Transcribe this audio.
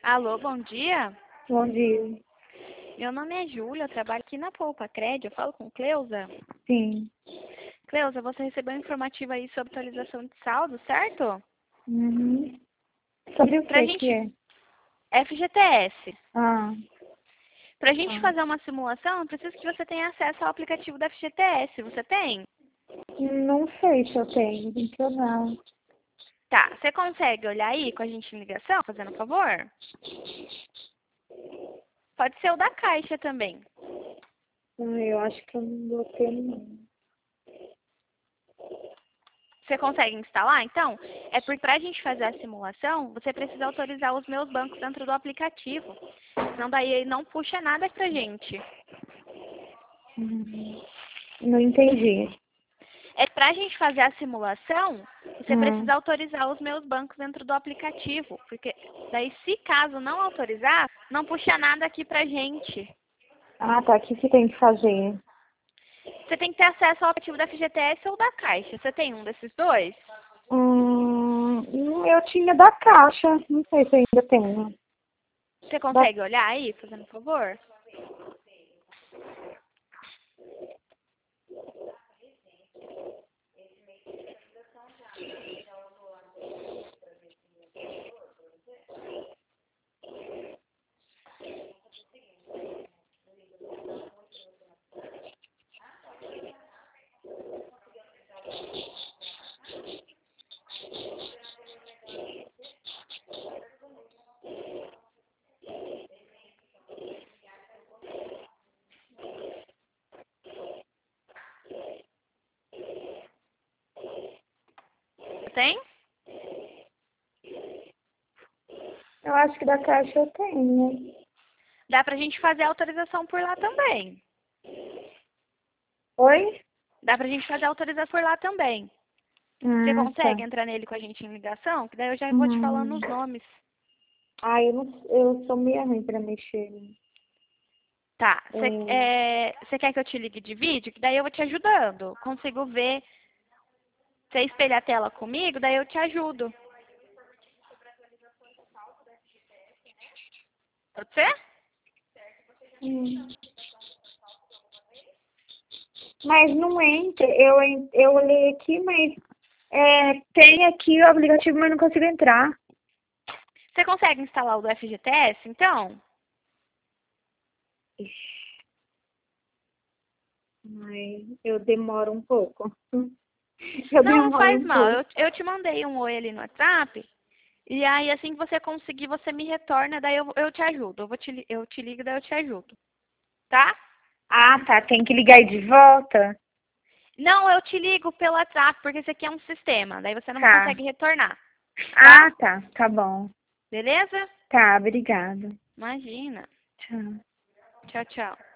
Alô, bom dia. Bom dia. Meu nome é Júlia, eu trabalho aqui na Poupa Crédito. Eu falo com Cleusa. Sim. Cleusa, você recebeu um informativo aí sobre atualização de saldo, certo? Uhum. Sobre o Pra que gente, é? FGTS. Ah, Pra gente tá. fazer uma simulação, eu preciso que você tenha acesso ao aplicativo da FGTS. Você tem? Não sei se eu tenho, então não. Tá, você consegue olhar aí com a gente em ligação, fazendo um favor? Pode ser o da Caixa também. Eu acho que eu não vou ter, não. Você consegue instalar? Então, é porque para a gente fazer a simulação, você precisa autorizar os meus bancos dentro do aplicativo. Senão daí ele não puxa nada pra gente. Não entendi. É para a gente fazer a simulação, você Hum. precisa autorizar os meus bancos dentro do aplicativo. Porque daí, se caso não autorizar, não puxa nada aqui pra gente. Ah, tá. O que tem que fazer? Você tem que ter acesso ao aplicativo da FGTS ou da Caixa. Você tem um desses dois? Eu tinha da Caixa. Não sei se ainda tenho. Você Da... consegue olhar aí, fazendo um favor? Tem? Eu acho que da Caixa eu tenho. Dá pra gente fazer a autorização por lá também. Oi? Dá pra gente fazer a autorização por lá também. Você Ah, consegue tá. entrar nele com a gente em ligação? Que daí eu já vou te falando Hum. os nomes. Ah, eu sou meio ruim pra mexer. Tá. É, Você quer que eu te ligue de vídeo? Que daí eu vou te ajudando. Consigo ver. Você espelha a tela comigo, daí eu te ajudo. Pode ser? hum. Mas não entra. Eu olhei aqui, mas tem aqui o aplicativo, mas não consigo entrar. Você consegue instalar o do FGTS, então? Ixi, ai, eu demoro um pouco. Eu Não, não demoro faz um mal. pouco. Eu te mandei um oi ali no WhatsApp. E aí, assim que você conseguir, você me retorna, daí eu te ajudo. Eu te ligo, daí eu te ajudo. Tá? Ah, tá. Tem que ligar aí de volta? Não, eu te ligo pelo WhatsApp, porque esse aqui é um sistema. Daí você não Tá. consegue retornar. Tá? Ah, tá. Tá bom. Beleza? Tá, obrigada. Imagina. Tchau. Tchau, tchau.